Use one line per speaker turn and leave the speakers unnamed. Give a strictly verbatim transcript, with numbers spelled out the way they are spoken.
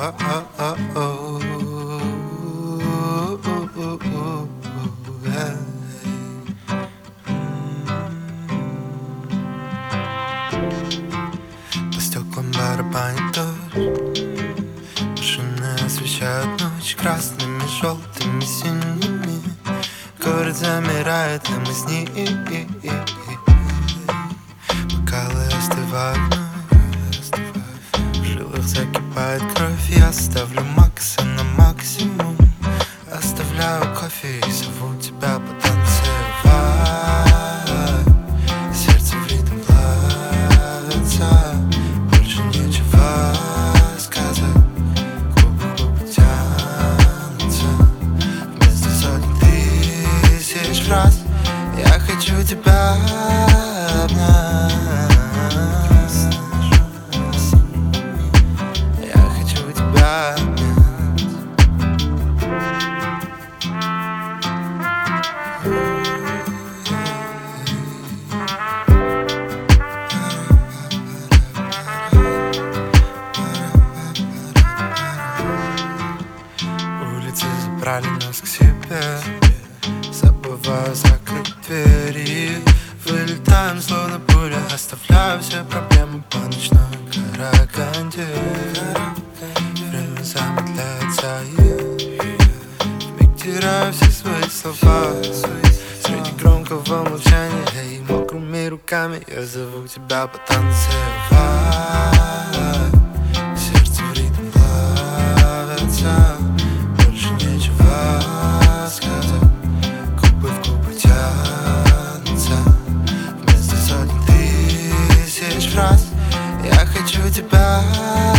По стеклам барабанит дождь, машины освещают ночь красными, желтыми, синими. Город замирает, и мы с ним. Бокалы остывают вновь, в жилах закипает кровь. Я ставлю макса на максимум, оставляю кофе и зову тебя потанцевать. Сердце в ритм плавится, больше нечего сказать. Губы губы тянутся вместо сотен тысяч фраз. Я хочу тебя обнять. Я хочу тебя обнять. Улицы забрали нас к себе, забываю закрыть двери. Вылетаем словно пуля, оставляю все проблемы по ночной караганде. Время замедляется, и вмиг теряю все свои слова. Среди громкого молчания и мокрыми руками я зову тебя потанцевать. Сердце в ритм плавится, больше нечего сказать. Губы в губы тянутся вместо сотен тысяч фраз. Я хочу тебя